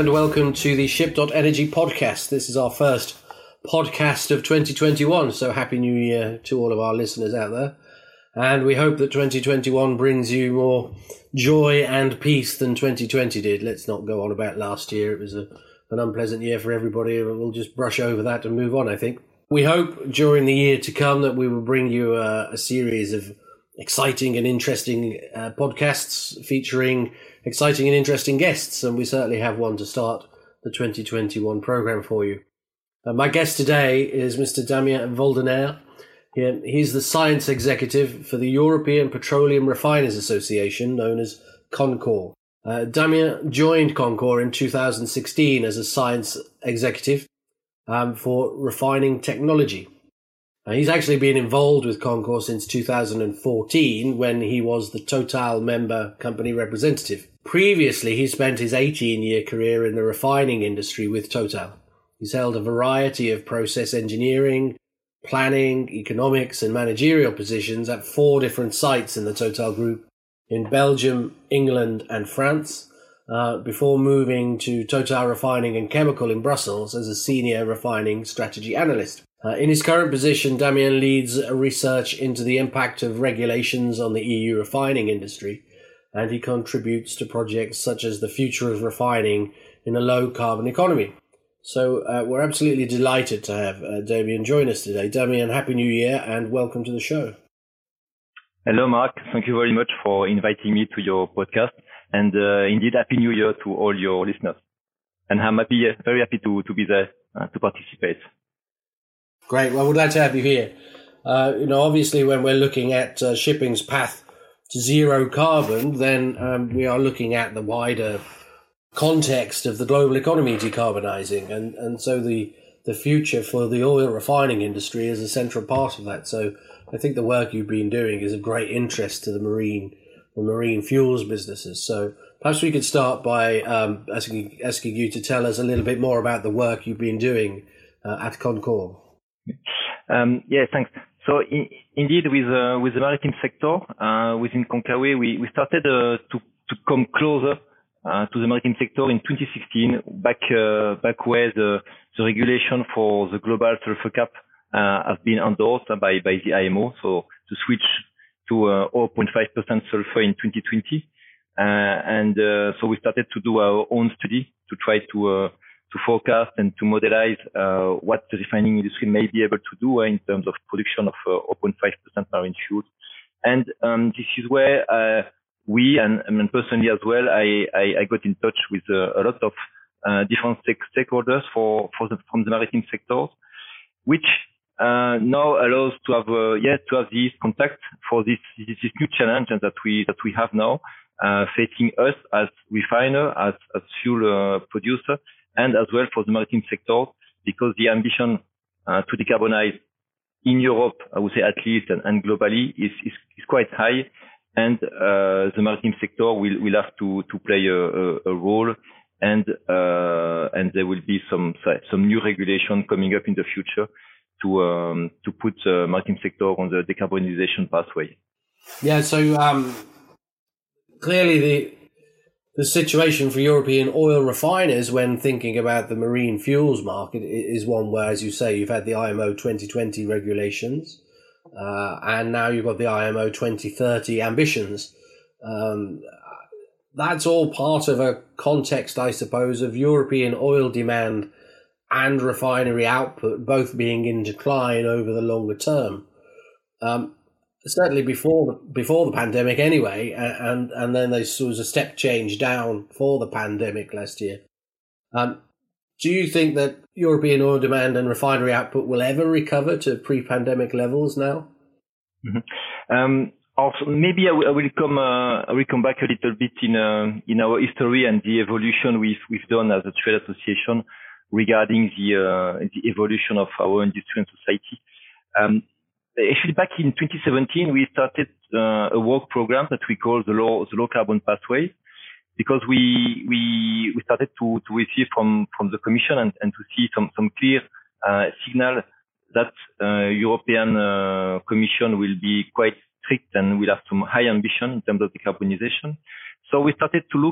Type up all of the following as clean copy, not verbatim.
and welcome to the Ship.Energy podcast. This is our first podcast of 2021, so Happy New Year to all of our listeners out there. And we hope that 2021 brings you more joy and peace than 2020 did. Let's not go on about last year. It was an unpleasant year for everybody. We'll just brush over that and move on, I think. We hope during the year to come that we will bring you a series of exciting and interesting podcasts featuring exciting and interesting guests, and we certainly have one to start the 2021 program for you. My guest today is Mr. Damien Voldenaire. He's the science executive for the European Petroleum Refiners Association, known as CONCOR. Damien joined CONCOR in 2016 as a science executive for refining technology. He's actually been involved with CONCOR since 2014 when he was the Total member company representative. Previously, he spent his 18-year career in the refining industry with Total. He's held a variety of process engineering, planning, economics and managerial positions at 4 different sites in the Total Group in Belgium, England and France, before moving to Total Refining and Chemical in Brussels as a senior refining strategy analyst. In his current position, Damien leads research into the impact of regulations on the EU refining industry, and he contributes to projects such as the future of refining in a low-carbon economy. So we're absolutely delighted to have Damien join us today. Damien, Happy New Year and welcome to the show. Hello, Mark. Thank you very much for inviting me to your podcast. And indeed, Happy New Year to all your listeners. And I'm very happy to be there to participate. Great. Well, we're glad to have you here. Obviously, when we're looking at shipping's path to zero carbon, then we are looking at the wider context of the global economy decarbonising, and so the future for the oil refining industry is a central part of that. So I think the work you've been doing is of great interest to the marine fuels businesses. So perhaps we could start by asking you to tell us a little bit more about the work you've been doing at CONCOR. Yeah, thanks. So indeed, with the maritime sector within CONCOR, we started to come closer to the maritime sector in 2016, back where the regulation for the global sulfur cap has been endorsed by the IMO. So to switch to 0.5% sulfur in 2020, so we started to do our own study to try to forecast and to modelize what the refining industry may be able to do in terms of production of 0.5% marine fuels. And this is where we and personally as well, I got in touch with a lot of different stakeholders from the maritime sector, which now allows to have this contact for this new challenge that we have now facing us as refiner, as fuel producer, and as well for the maritime sector, because the ambition to decarbonize in Europe, I would say at least, and globally is quite high. And the maritime sector will have to play a role, and there will be some new regulation coming up in the future to put the maritime sector on the decarbonization pathway. Yeah. So clearly the situation for European oil refiners when thinking about the marine fuels market is one where, as you say, you've had the IMO 2020 regulations. And now you've got the IMO 2030 ambitions. That's all part of a context, I suppose, of European oil demand and refinery output both being in decline over the longer term. Certainly before the pandemic anyway, and then there was a step change down for the pandemic last year. Do you think that European oil demand and refinery output will ever recover to pre-pandemic levels now? Mm-hmm. Also, maybe I will come back a little bit in our history and the evolution we've done as a trade association regarding the evolution of our industry and society. Actually, back in 2017, we started a work program that we call the low carbon pathway, because we started to receive from the Commission and to see some clear signal that European Commission will be quite strict and will have some high ambition in terms of decarbonization. So we started to look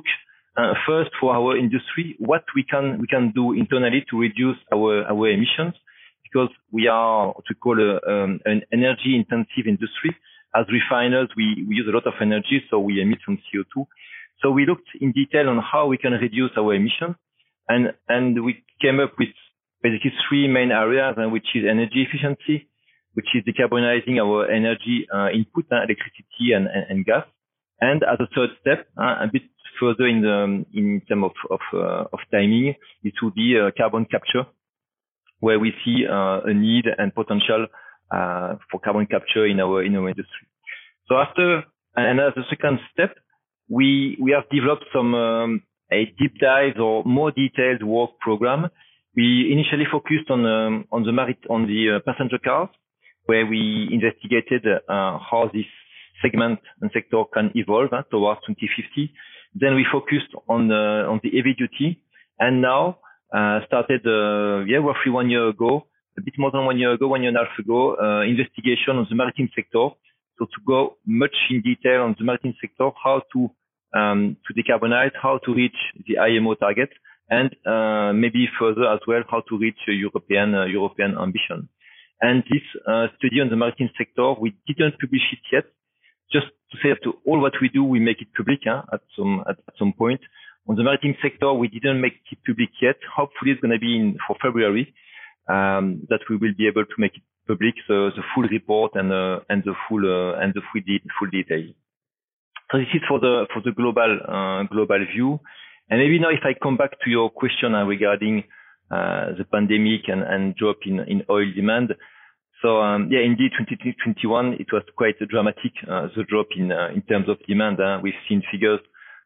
first for our industry, what we can do internally to reduce our emissions, because we are what we call an energy intensive industry. As refiners, we use a lot of energy, so we emit some CO2. So we looked in detail on how we can reduce our emissions, and we came up with basically three main areas, which is energy efficiency, which is decarbonizing our energy input, electricity and gas. And as a third step, a bit further in terms of timing, it will be carbon capture, where we see a need and potential for carbon capture in our industry. So after, and as a second step, we have developed some a deep dive or more detailed work program. We initially focused on the passenger cars, where we investigated how this segment and sector can evolve towards 2050. Then we focused on the heavy duty, and now started roughly 1 year ago, a bit more than 1 year ago, 1 year and a half ago, investigation on the maritime sector. So to go much in detail on the maritime sector, how to decarbonize, how to reach the IMO target, and maybe further as well, how to reach a European ambition. And this study on the maritime sector, we didn't publish it yet. Just to say that all what we do, we make it public at some point. On the maritime sector, we didn't make it public yet. Hopefully, it's going to be for February that we will be able to make it public, the full report and the full detail. So this is for the global view. And maybe now, if I come back to your question regarding the pandemic and drop in oil demand. So indeed, 2021 it was quite dramatic. The drop in terms of demand. We've seen figures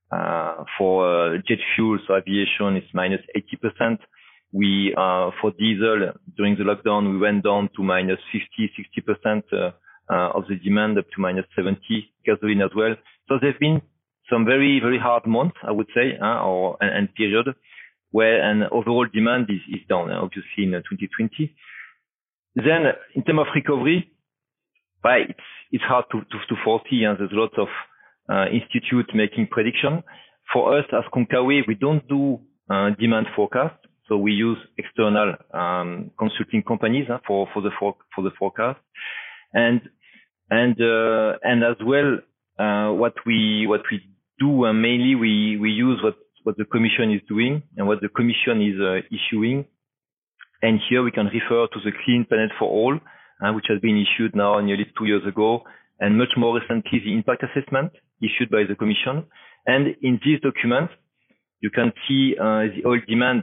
for jet fuel, so aviation is minus 80%. We for diesel during the lockdown we went down to minus 50-60% of the demand, up to minus 70. Gasoline as well. So there's been some very very hard months, I would say, and period where an overall demand is down. Obviously in 2020. Then, in terms of recovery, it's hard to foresee. There's a lot of institutes making prediction. For us, as Konkaway, we don't do demand forecast, so we use external consulting companies for the forecast. And as well, what we do mainly we use what the Commission is doing and what the Commission is issuing. And here we can refer to the Clean Planet for All, which has been issued now nearly 2 years ago, and much more recently the impact assessment issued by the Commission. And in this document, you can see the oil demand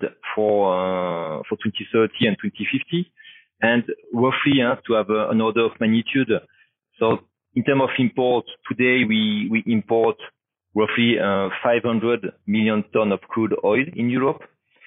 for 2030 and 2050, and roughly to have an order of magnitude. So in terms of import, today we import roughly 500 million tons of crude oil in Europe.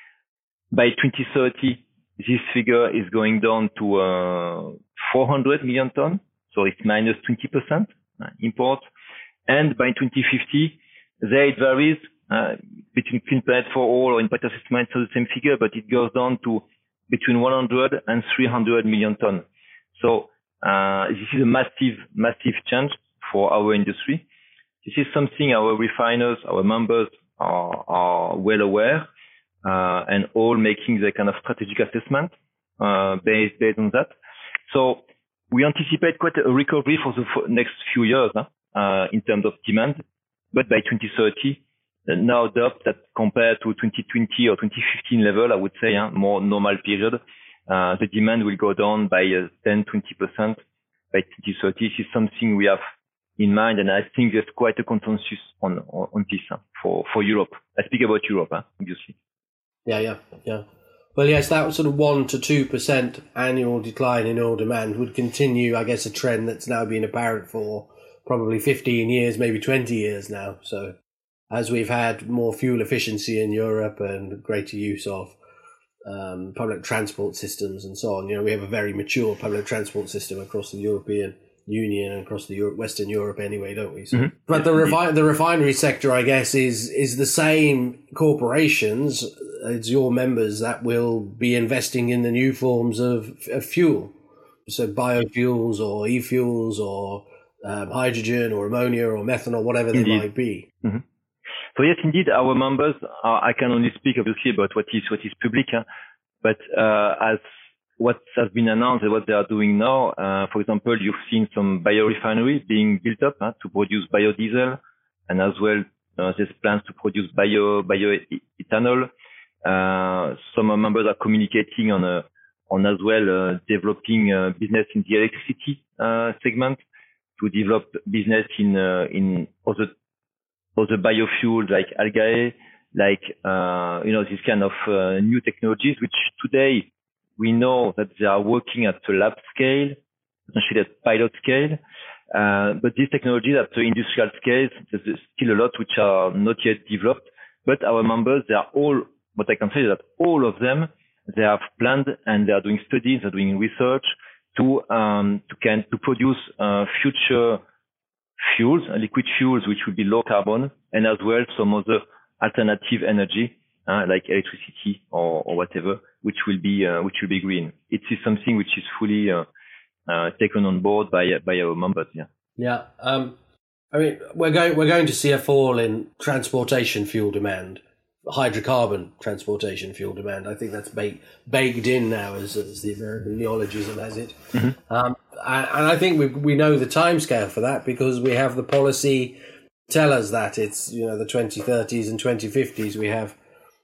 By 2030, this figure is going down to 400 million tons, so it's minus 20% import. And by 2050, there it varies between Clean Planet for All or impact assessment, so the same figure, but it goes down to between 100 and 300 million tons. So this is a massive change for our industry. This is something our refiners, our members are well aware. And all making the kind of strategic assessment based on that. So we anticipate quite a recovery for the next few years in terms of demand. But by 2030, now doubt that compared to 2020 or 2015 level, I would say more normal period, the demand will go down by 10-20% by 2030. This is something we have in mind, and I think there's quite a consensus on this for Europe. I speak about Europe, obviously. Yeah. Well, yes, that sort of 1 to 2% annual decline in oil demand would continue, I guess, a trend that's now been apparent for probably 15 years, maybe 20 years now. So as we've had more fuel efficiency in Europe and greater use of public transport systems and so on, we have a very mature public transport system across the European Union and across the Western Europe anyway, don't we? So, mm-hmm. But the refinery sector, I guess, is the same corporations. It's your members that will be investing in the new forms of fuel. So biofuels or e-fuels or hydrogen or ammonia or methanol, whatever they might be. Mm-hmm. So yes, indeed, our members I can only speak obviously about what is public, but as what has been announced and what they are doing now, for example, you've seen some biorefineries being built up to produce biodiesel, and as well there's plans to produce bioethanol. Some members are communicating on as well developing business in the electricity segment, to develop business in other biofuels like algae, like these kind of new technologies, which today we know that they are working at the lab scale, essentially at pilot scale. But these technologies at the industrial scale, there's still a lot which are not yet developed. But our members, they are all, what I can say is that all of them, they have planned and they are doing studies, they're doing research to produce future fuels, liquid fuels, which will be low carbon, and as well some other alternative energy like electricity or whatever, which will be green. It is something which is fully taken on board by our members. Yeah. Yeah. I mean, we're going to see a fall in transportation fuel demand, hydrocarbon transportation fuel demand. I think that's baked in now, as the American neologism has it. Mm-hmm. And I think we know the timescale for that, because we have the policy tell us that it's the 2030s and 2050s. We have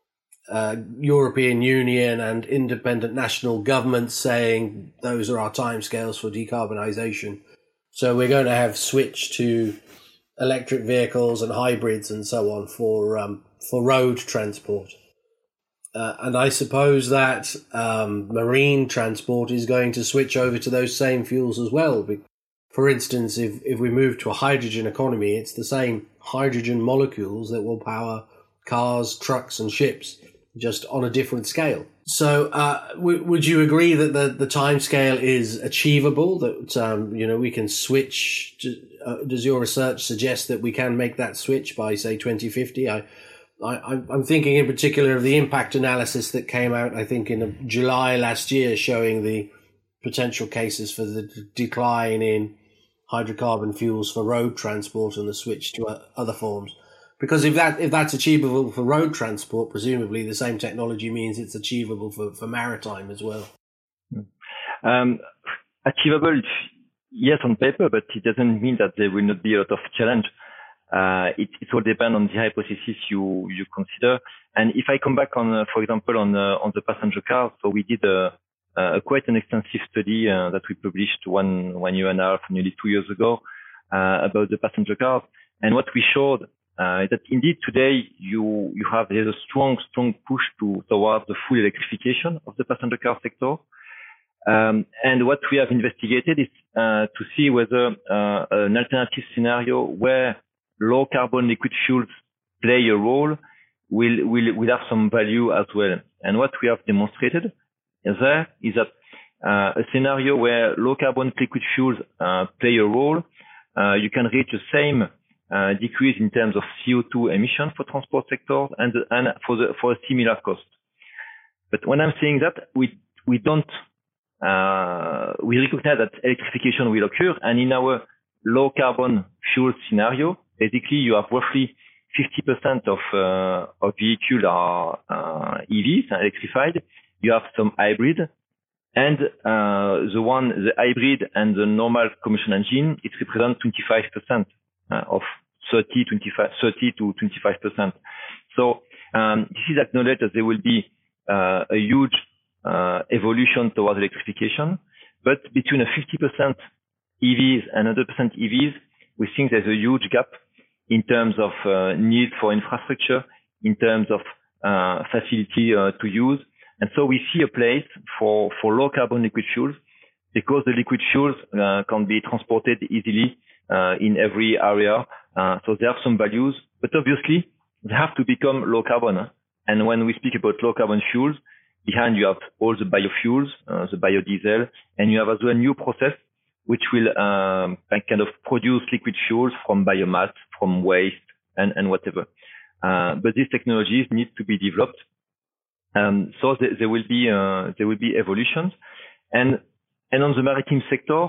European Union and independent national governments saying those are our timescales for decarbonisation. So we're going to have switch to electric vehicles and hybrids and so on for road transport. And I suppose that marine transport is going to switch over to those same fuels as well. For instance, if we move to a hydrogen economy, it's the same hydrogen molecules that will power cars, trucks and ships, just on a different scale. So would you agree that the time scale is achievable, that we can switch? Does your research suggest that we can make that switch by, say, 2050? I'm thinking in particular of the impact analysis that came out, I think, in July last year, showing the potential cases for the decline in hydrocarbon fuels for road transport and the switch to other forms. Because if that's achievable for road transport, presumably the same technology means it's achievable for maritime as well. Achievable, yes, on paper, but it doesn't mean that there will not be a lot of challenge. It all depends on the hypothesis you consider. And if I come back on, for example, on the passenger car, so we did quite an extensive study that we published one year and a half, nearly 2 years ago, about the passenger cars. And what we showed that indeed today there's a strong push towards the full electrification of the passenger car sector. And what we have investigated is to see whether an alternative scenario where low carbon liquid fuels play a role will have some value as well. And what we have demonstrated there is that a scenario where low carbon liquid fuels play a role, you can reach the same decrease in terms of CO2 emissions for transport sector and for a similar cost. But when I'm saying that, we recognize that electrification will occur, and in our low carbon fuel scenario, basically you have roughly 50% of vehicles are EVs, electrified. You have some hybrid, and the hybrid and the normal combustion engine, it represents 25% of 30 to 25%. So this is acknowledged that there will be a huge evolution towards electrification, but between a 50% EVs and 100% EVs, we think there's a huge gap in terms of need for infrastructure, in terms of facility to use. And so we see a place for low carbon liquid fuels, because the liquid fuels can be transported easily in every area. So they have some values, but obviously they have to become low carbon. And when we speak about low carbon fuels, behind you have all the biofuels, the biodiesel, and you have as well a new process which will kind of produce liquid fuels from biomass, from waste, and whatever. But these technologies need to be developed. So there will be evolutions. And on the maritime sector,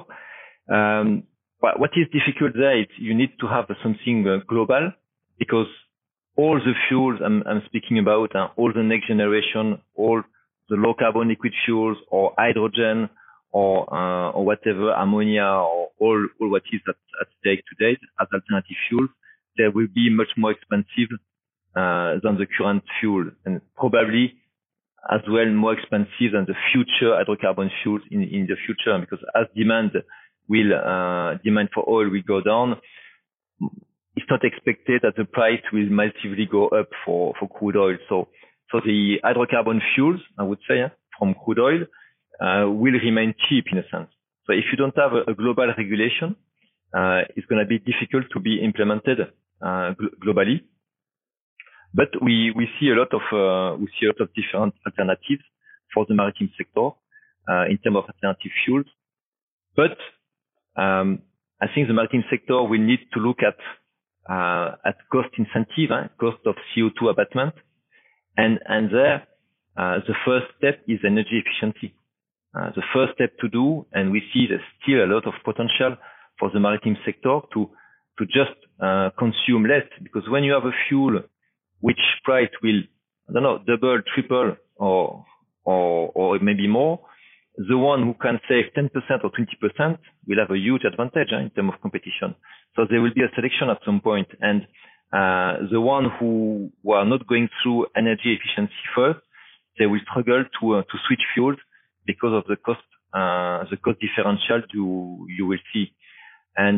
what is difficult there is you need to have something global, because all the fuels I'm speaking about, all the next generation, all the low carbon liquid fuels or hydrogen or whatever, ammonia or all what is at stake today as alternative fuels, they will be much more expensive than the current fuel, and probably as well more expensive than the future hydrocarbon fuels in the future, because as demand for oil will go down, it's not expected that the price will massively go up for crude oil. So the hydrocarbon fuels, I would say, from crude oil, will remain cheap in a sense. So if you don't have a global regulation, it's going to be difficult to be implemented globally. But we see a lot of different alternatives for the maritime sector in terms of alternative fuels. But I think the maritime sector will need to look at cost incentive, cost of CO2 abatement, and there the first step is energy efficiency. The first step to do, and we see there's still a lot of potential for the maritime sector to just consume less, because when you have a fuel which price will, I don't know, double, triple, or maybe more, the one who can save 10% or 20% will have a huge advantage in terms of competition. So there will be a selection at some point, and the one who are not going through energy efficiency first, they will struggle to switch fuels because of the cost differential you will see. And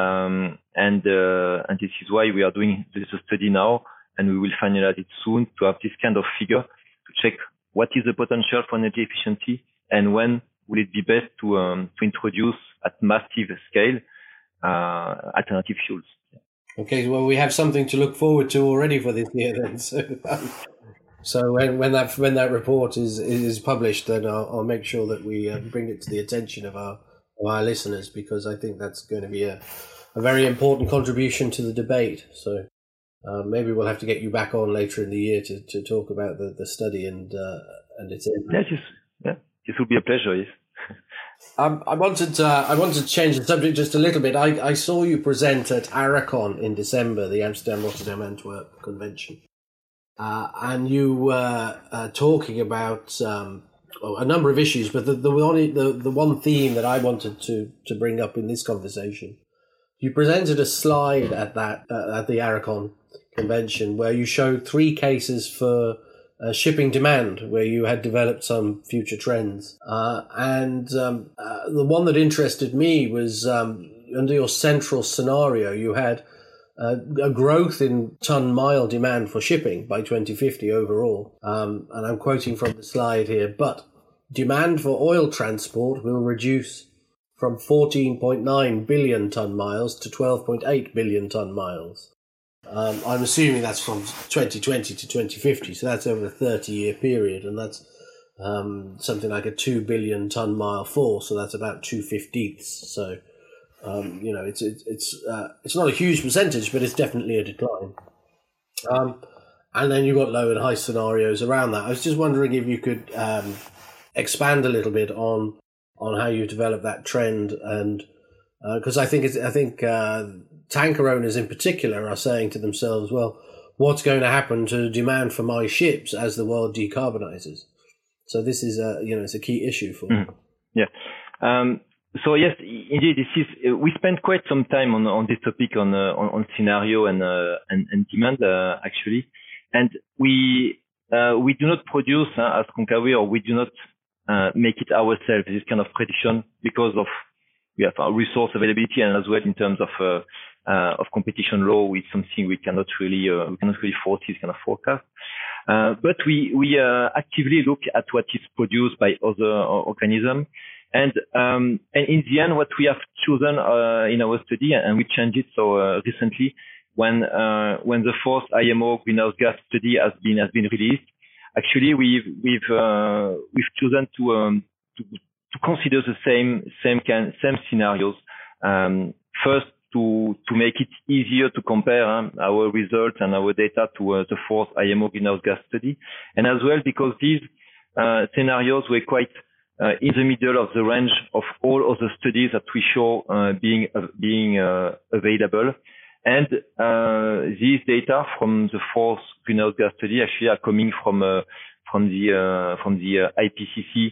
this is why we are doing this study now, and we will finalize it soon to have this kind of figure to check what is the potential for energy efficiency and when will it be best to introduce at massive scale alternative fuels. Okay, well, we have something to look forward to already for this year then. So when that report is published, then I'll make sure that we bring it to the attention of our listeners, because I think that's going to be a very important contribution to the debate. So maybe we'll have to get you back on later in the year to talk about the study and its impact. This would be a pleasure. Yes. I wanted to change the subject just a little bit. I saw you present at ARACON in December, the Amsterdam, Rotterdam, Antwerp convention, and you were talking about a number of issues. But the one theme that I wanted to bring up in this conversation, you presented a slide at the ARACON convention where you showed 3 cases for shipping demand, where you had developed some future trends. And the one that interested me was under your central scenario, you had a growth in ton-mile demand for shipping by 2050 overall. And I'm quoting from the slide here, but demand for oil transport will reduce from 14.9 billion ton-miles to 12.8 billion ton-miles. I'm assuming that's from 2020 to 2050, so that's over a 30-year period, and that's something like a 2 billion ton-mile fall, so that's about 2/15. So, it's not a huge percentage, but it's definitely a decline. And then you've got low and high scenarios around that. I was just wondering if you could expand a little bit on how you develop that trend, and because I think tanker owners in particular are saying to themselves, well, what's going to happen to demand for my ships as the world decarbonizes? So this is it's a key issue for them. Yeah. So yes, indeed, we spent quite some time on this topic on scenario and demand actually, and we do not produce as Konkaway, or we do not make it ourselves, this kind of prediction, because we have our resource availability, and as well in terms of competition law, with something we cannot really foresee, kind of forecast. But we actively look at what is produced by other organisms, and in the end, what we have chosen in our study, and we changed it so recently when the fourth IMO greenhouse gas study has been released. Actually, we've chosen to consider the same scenarios. First, to make it easier to compare our results and our data to the fourth IMO greenhouse gas study, and as well because these scenarios were quite in the middle of the range of all other studies that we show being available, And these data from the fourth greenhouse gas study actually are coming from the IPCC.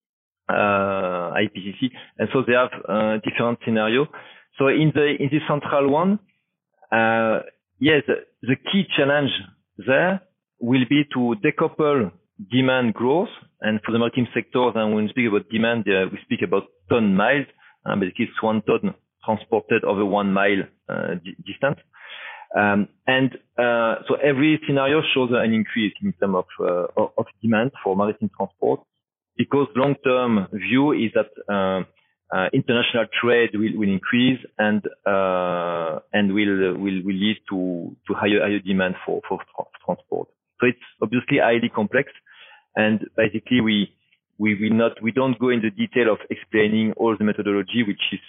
And so they have different scenarios. So in the central one, yes, the key challenge there will be to decouple demand growth. And for the maritime sector, then when we speak about demand, we speak about ton miles. Basically, it's 1 ton transported over 1 mile distance. So every scenario shows an increase in terms of demand for maritime transport, because long-term view is that international trade will increase and will lead to higher demand for transport. So it's obviously highly complex, and basically we don't go into detail of explaining all the methodology, which is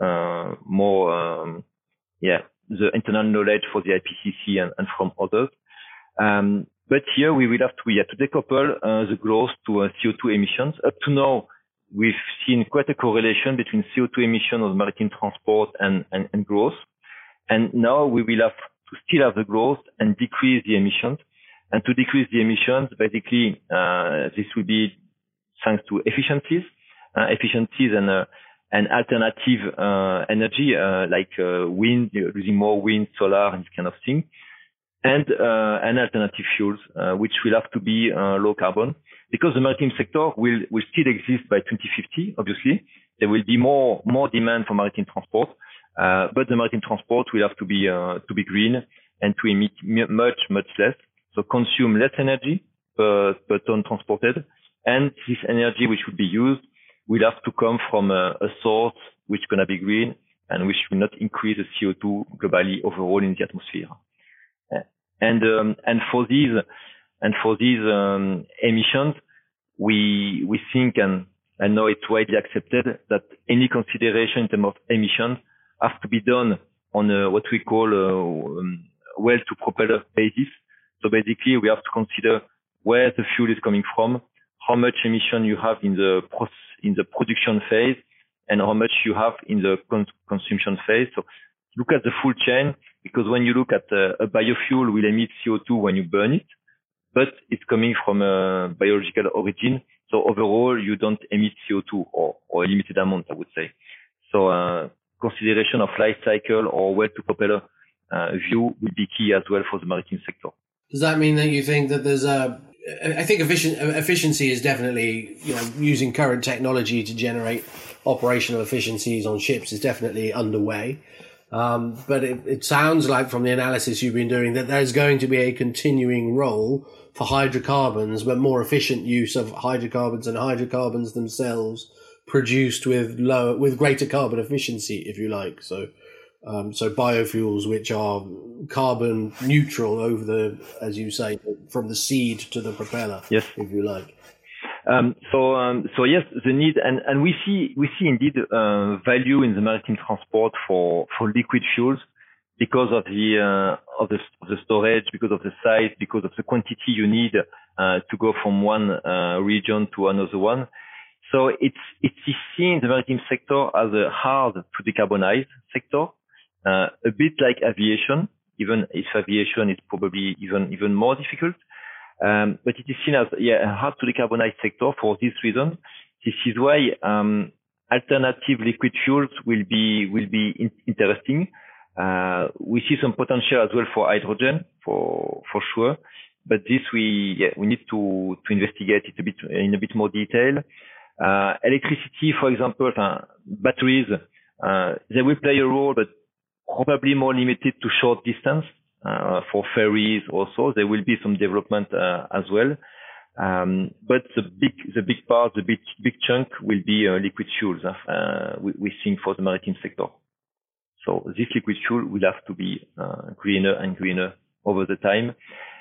more the internal knowledge for the IPCC and from others. But here we will have to decouple the growth to CO2 emissions. Up to now, we've seen quite a correlation between CO2 emission of maritime transport and growth. And now we will have to still have the growth and decrease the emissions. And to decrease the emissions, basically, this will be thanks to efficiencies and alternative energy, like wind, using more wind, solar, and this kind of thing. And alternative fuels, which will have to be low carbon, because the maritime sector will still exist by 2050. Obviously, there will be more demand for maritime transport, but the maritime transport will have to be green and to emit much less, so consume less energy per ton transported, and this energy which would be used will have to come from a source which is going to be green and which will not increase the CO2 globally overall in the atmosphere. And for these emissions, we think, and I know it's widely accepted, that any consideration in terms of emissions has to be done on what we call well to propeller basis. So basically, we have to consider where the fuel is coming from, how much emission you have in the production phase, and how much you have in the consumption phase. So look at the full chain, because when you look at a biofuel will emit CO2 when you burn it, but it's coming from a biological origin. So overall, you don't emit CO2 or a limited amount, I would say. So consideration of life cycle or well to propeller view will be key as well for the maritime sector. Does that mean that you think that there's I think efficiency is definitely, using current technology to generate operational efficiencies on ships is definitely underway. But it sounds like from the analysis you've been doing that there's going to be a continuing role for hydrocarbons, but more efficient use of hydrocarbons and hydrocarbons themselves produced with greater carbon efficiency, if you like. So biofuels which are carbon neutral over as you say, from the seed to the propeller, yes, if you like. So yes, the need, and we see indeed value in the maritime transport for liquid fuels because of the storage, because of the size, because of the quantity you need to go from one region to another one. So it's seen in the maritime sector as a hard to decarbonize sector, a bit like aviation, even if aviation is probably even more difficult. But it is seen as a hard to decarbonize sector for this reason. This is why alternative liquid fuels will be interesting. We see some potential as well for hydrogen, for sure. But this we need to investigate it in a bit more detail. Electricity, for example, batteries, they will play a role, but probably more limited to short distance. For ferries also, there will be some development as well. But the big part, the big chunk will be liquid fuels. We think for the maritime sector. So this liquid fuel will have to be greener and greener over the time,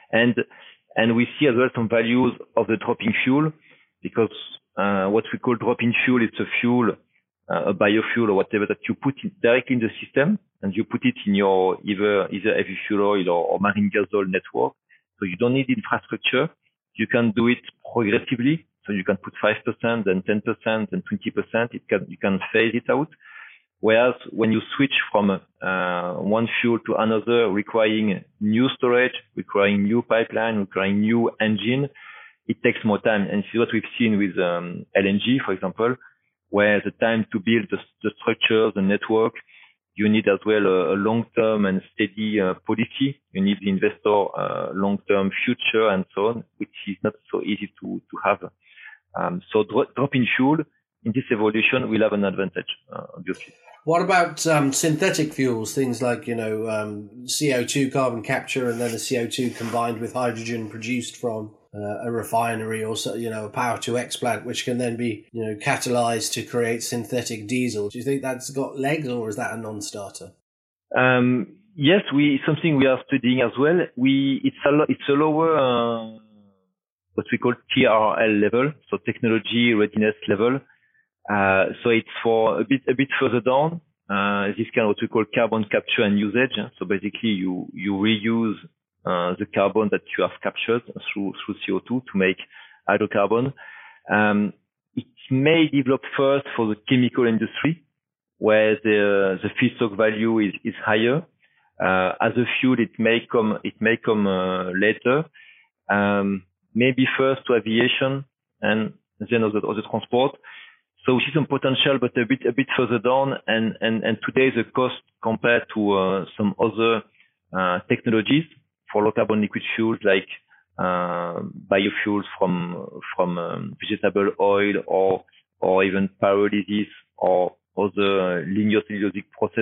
and we see as well some values of the drop-in fuel, because what we call drop-in fuel is a fuel, a biofuel or whatever that you put directly in the system, and you put it in your either heavy fuel oil or marine gas oil network. So you don't need infrastructure. You can do it progressively. So you can put 5%, then 10%, then 20%. You can phase it out. Whereas when you switch from one fuel to another, requiring new storage, requiring new pipeline, requiring new engine, it takes more time. And this is what we've seen with LNG, for example, where the time to build the structure, the network, you need as well a long-term and steady policy. You need the investor long-term future and so on, which is not so easy to have. So dropping fuel in this evolution will have an advantage, obviously. What about synthetic fuels, things like, CO2 carbon capture and then the CO2 combined with hydrogen produced from a refinery or, a power-to-X plant, which can then be, catalyzed to create synthetic diesel? Do you think that's got legs, or is that a non-starter? Yes, something we are studying as well. It's a lower, what we call TRL level, so technology readiness level. So it's for a bit further down. This kind of what we call carbon capture and usage. So basically you reuse the carbon that you have captured through CO2 to make hydrocarbon. It may develop first for the chemical industry, where the feedstock value is higher. As a fuel, it may come later. Maybe first to aviation and then other transport. So we see some potential, but a bit further down. And today the cost compared to some other technologies for low carbon liquid fuels like biofuels from vegetable oil or even pyrolysis or other linear cellulosic process.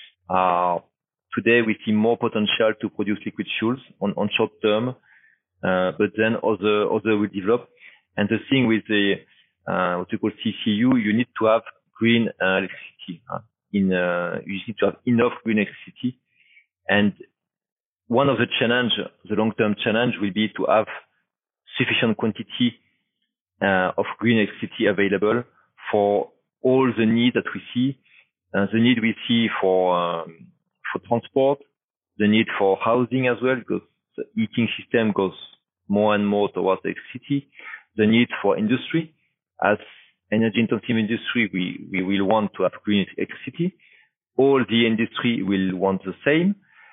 Today we see more potential to produce liquid fuels on short term, but then other will develop. And the thing with the what we call CCU, you need to have green electricity. You need to have enough green electricity. And one of the long-term challenge will be to have sufficient quantity of green electricity available for all the needs that we see. The need we see for transport, the need for housing as well, because the heating system goes more and more towards electricity, the need for industry. As energy intensive industry, we will want to have green electricity. All the industry will want the same.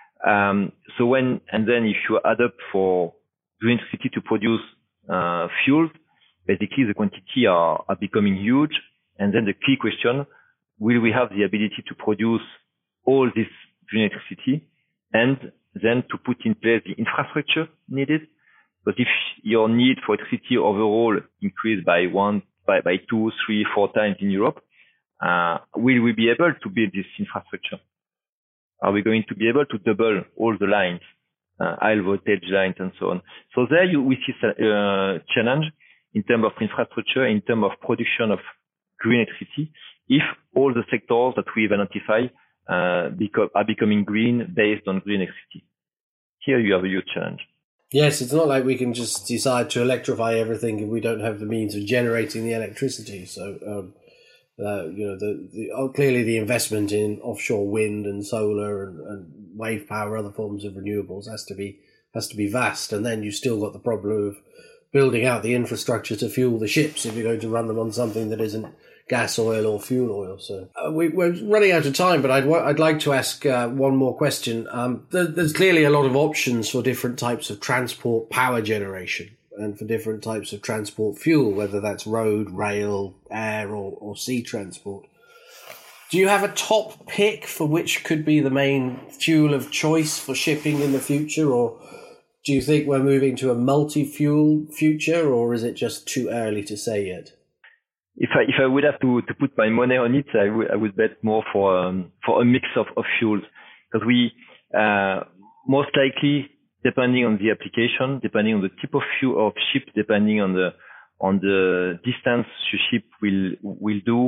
Then if you add up for green electricity to produce fuels, basically the quantity are becoming huge. And then the key question, will we have the ability to produce all this green electricity and then to put in place the infrastructure needed? But if your need for electricity overall increased by 2, 3, 4 times in Europe, will we be able to build this infrastructure? Are we going to be able to double all the lines, high voltage lines and so on? So there we see a challenge in terms of infrastructure, in terms of production of green electricity, if all the sectors that we've identified are becoming green based on green electricity. Here you have a huge challenge. Yes, it's not like we can just decide to electrify everything if we don't have the means of generating the electricity. So, clearly the investment in offshore wind and solar and wave power, other forms of renewables, has to be vast. And then you've still got the problem of building out the infrastructure to fuel the ships if you're going to run them on something that isn't gas oil or fuel oil. So we're running out of time, but I'd like to ask one more question. There's clearly a lot of options for different types of transport power generation and for different types of transport fuel, whether that's road, rail, air or sea transport. Do you have a top pick for which could be the main fuel of choice for shipping in the future, or do you think we're moving to a multi-fuel future, or is it just too early to say yet? If I would have to put my money on it, I would bet more for a mix of fuels, because we most likely, depending on the application, depending on the type of fuel of ship, depending on the distance the ship will do,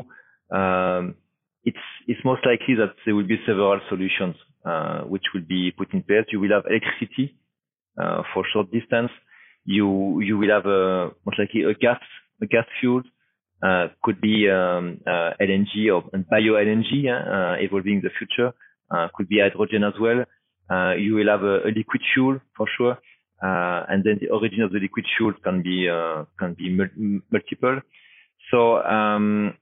it's most likely that there will be several solutions which will be put in place. You will have electricity for short distance. You will have most likely a gas fuel. Could be LNG and bio LNG evolving in the future. Could be hydrogen as well. You will have a liquid fuel for sure, and then the origin of the liquid fuel can be multiple. So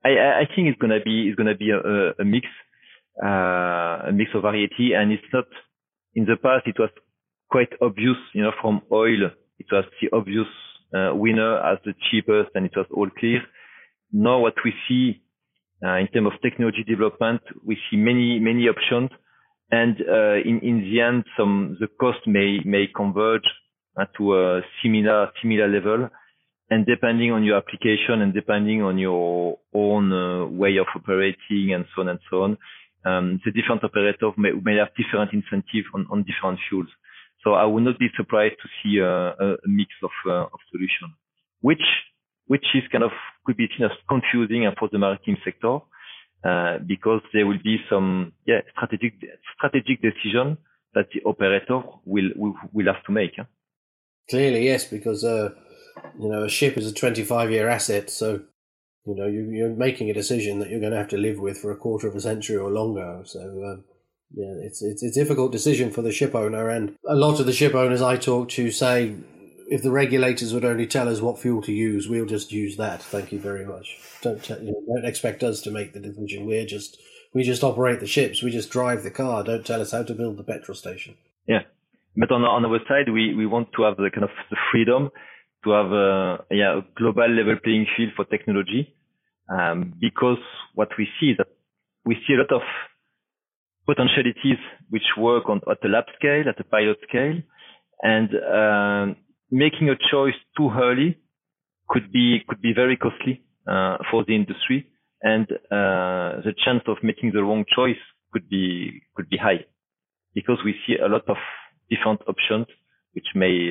I think it's gonna be a mix of variety, and it's not. In the past, it was quite obvious, from oil, it was the obvious winner as the cheapest, and it was all clear. Now, what we see in terms of technology development, we see many options, and in the end, the cost may converge to a similar level. And depending on your application and depending on your own way of operating and so on, the different operators may have different incentives on different fuels. So I would not be surprised to see a mix of solutions, which is could be seen as confusing for the maritime sector, because there will be some strategic decision that the operator will have to make. Clearly, yes, because a ship is a 25-year asset, so you're making a decision that you're going to have to live with for a quarter of a century or longer. So it's a difficult decision for the ship owner, and a lot of the ship owners I talk to say, if the regulators would only tell us what fuel to use, we'll just use that. Thank you very much. Don't expect us to make the decision. We just operate the ships. We just drive the car. Don't tell us how to build the petrol station. Yeah, but on our side, we want to have the the freedom to have a global level playing field for technology, because what we see is that we see a lot of potentialities which work at the lab scale, at the pilot scale, and making a choice too early could be very costly for the industry, and the chance of making the wrong choice could be high, because we see a lot of different options which may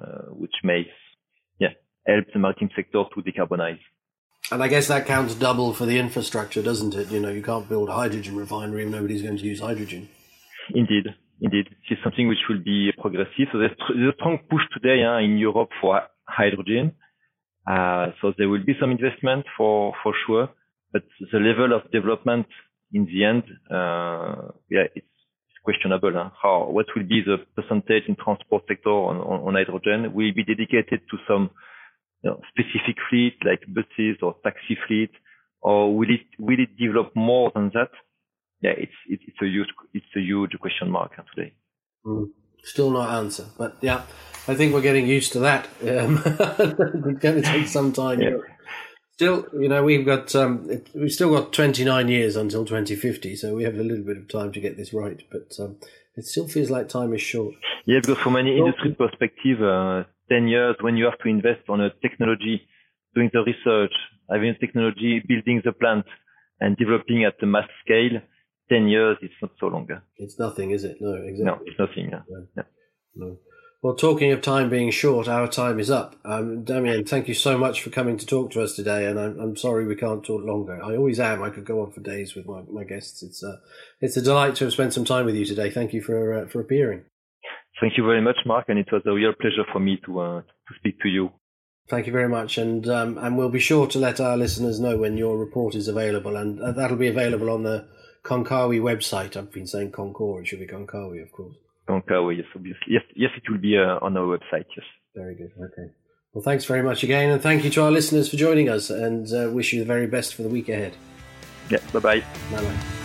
help the maritime sector to decarbonize. And I guess that counts double for the infrastructure, doesn't it? You can't build a hydrogen refinery if nobody's going to use hydrogen. Indeed. It's something which will be progressive. So there's a strong push today in Europe for hydrogen. So there will be some investment for sure, but the level of development in the end, it's questionable. What will be the percentage in transport sector on hydrogen? Will it be dedicated to some specific fleet like buses or taxi fleet, or will it develop more than that? Yeah, it's a huge question mark today. Still not answer, but yeah, I think we're getting used to that. It's going to take some time. Yeah. Still, we've still got 29 years until 2050, so we have a little bit of time to get this right. But it still feels like time is short. Yeah, because from an industry perspective, 10 years when you have to invest on a technology, doing the research, having technology, building the plant, and developing at the mass scale, 10 years, it's not so long. It's nothing, is it? No, exactly. No, it's nothing. No. Well, talking of time being short, our time is up. Damien, thank you so much for coming to talk to us today, and I'm sorry we can't talk longer. I always am. I could go on for days with my guests. It's a delight to have spent some time with you today. Thank you for appearing. Thank you very much, Mark, and it was a real pleasure for me to speak to you. Thank you very much, and we'll be sure to let our listeners know when your report is available, and that'll be available on the Konkawi website. I've been saying Concor, it should be Konkawi, of course. Konkawi, yes, obviously. Yes, it will be on our website, yes. Very good, okay. Well, thanks very much again, and thank you to our listeners for joining us, and wish you the very best for the week ahead. Yeah, bye-bye. Bye-bye.